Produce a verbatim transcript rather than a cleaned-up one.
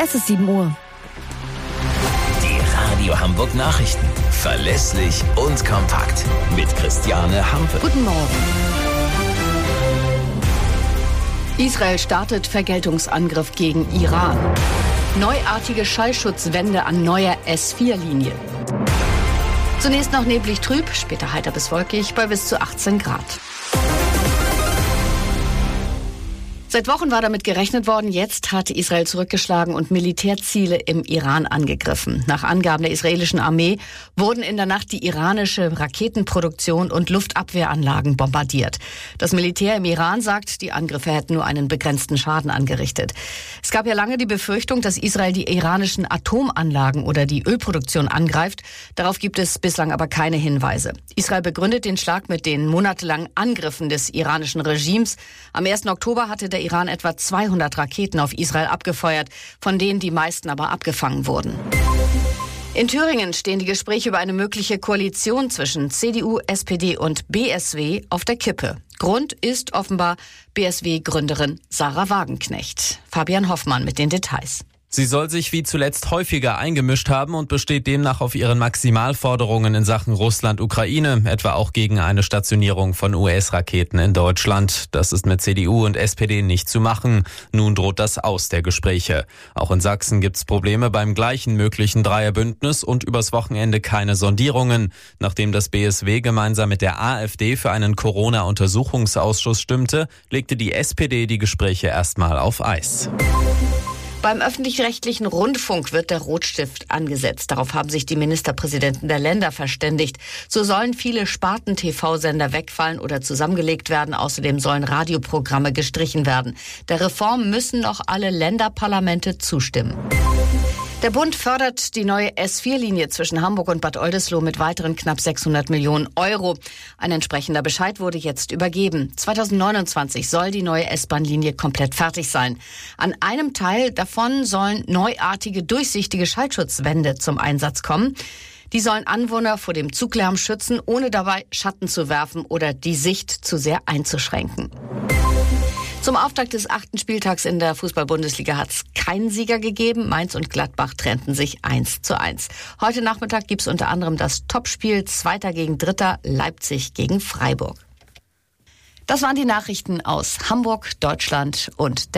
Es ist sieben Uhr. Die Radio Hamburg Nachrichten. Verlässlich und kompakt. Mit Christiane Hampe. Guten Morgen. Israel startet Vergeltungsangriff gegen Iran. Neuartige Schallschutzwände an neuer S vier Linie. Zunächst noch neblig trüb, später heiter bis wolkig bei bis zu achtzehn Grad. Seit Wochen war damit gerechnet worden, jetzt hat Israel zurückgeschlagen und Militärziele im Iran angegriffen. Nach Angaben der israelischen Armee wurden in der Nacht die iranische Raketenproduktion und Luftabwehranlagen bombardiert. Das Militär im Iran sagt, die Angriffe hätten nur einen begrenzten Schaden angerichtet. Es gab ja lange die Befürchtung, dass Israel die iranischen Atomanlagen oder die Ölproduktion angreift. Darauf gibt es bislang aber keine Hinweise. Israel begründet den Schlag mit den monatelangen Angriffen des iranischen Regimes. Am ersten Oktober hatte der Iran etwa zweihundert Raketen auf Israel abgefeuert, von denen die meisten aber abgefangen wurden. In Thüringen stehen die Gespräche über eine mögliche Koalition zwischen C D U, S P D und B S W auf der Kippe. Grund ist offenbar B S W-Gründerin Sarah Wagenknecht. Fabian Hoffmann mit den Details. Sie soll sich wie zuletzt häufiger eingemischt haben und besteht demnach auf ihren Maximalforderungen in Sachen Russland-Ukraine, etwa auch gegen eine Stationierung von U S-Raketen in Deutschland. Das ist mit C D U und S P D nicht zu machen. Nun droht das Aus der Gespräche. Auch in Sachsen gibt's Probleme beim gleichen möglichen Dreierbündnis und übers Wochenende keine Sondierungen. Nachdem das B S W gemeinsam mit der AfD für einen Corona-Untersuchungsausschuss stimmte, legte die S P D die Gespräche erstmal auf Eis. Beim öffentlich-rechtlichen Rundfunk wird der Rotstift angesetzt. Darauf haben sich die Ministerpräsidenten der Länder verständigt. So sollen viele Sparten-T V-Sender wegfallen oder zusammengelegt werden. Außerdem sollen Radioprogramme gestrichen werden. Der Reform müssen noch alle Länderparlamente zustimmen. Der Bund fördert die neue S vier Linie zwischen Hamburg und Bad Oldesloe mit weiteren knapp sechshundert Millionen Euro. Ein entsprechender Bescheid wurde jetzt übergeben. zweitausendneunundzwanzig soll die neue S-Bahn-Linie komplett fertig sein. An einem Teil davon sollen neuartige, durchsichtige Schallschutzwände zum Einsatz kommen. Die sollen Anwohner vor dem Zuglärm schützen, ohne dabei Schatten zu werfen oder die Sicht zu sehr einzuschränken. Zum Auftakt des achten Spieltags in der Fußball-Bundesliga hat es keinen Sieger gegeben. Mainz und Gladbach trennten sich eins zu eins. Heute Nachmittag gibt es unter anderem das Topspiel Zweiter gegen Dritter, Leipzig gegen Freiburg. Das waren die Nachrichten aus Hamburg, Deutschland und der